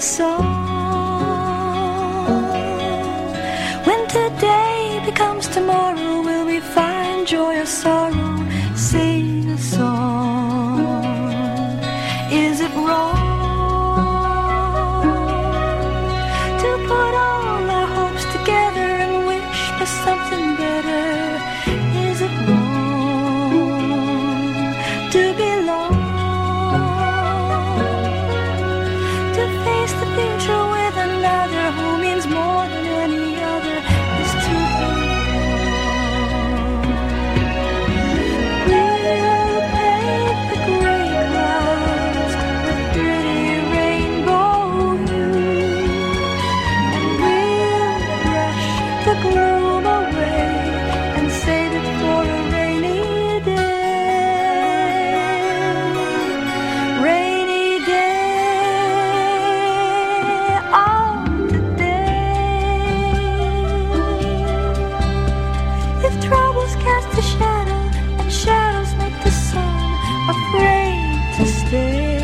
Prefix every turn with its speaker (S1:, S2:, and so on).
S1: song. When today becomes tomorrow, will we find joy or sorrow? Sing a song. Is it wrong to put all our hopes together and wish for something better? Is it wrong to belong? The future with another who means more than any other is too long. We'll paint the gray clouds with pretty rainbow hues, and we'll brush the gloom away and save it for a rainy day. Rainy day. If troubles cast a shadow, and shadows make the sun afraid to stay.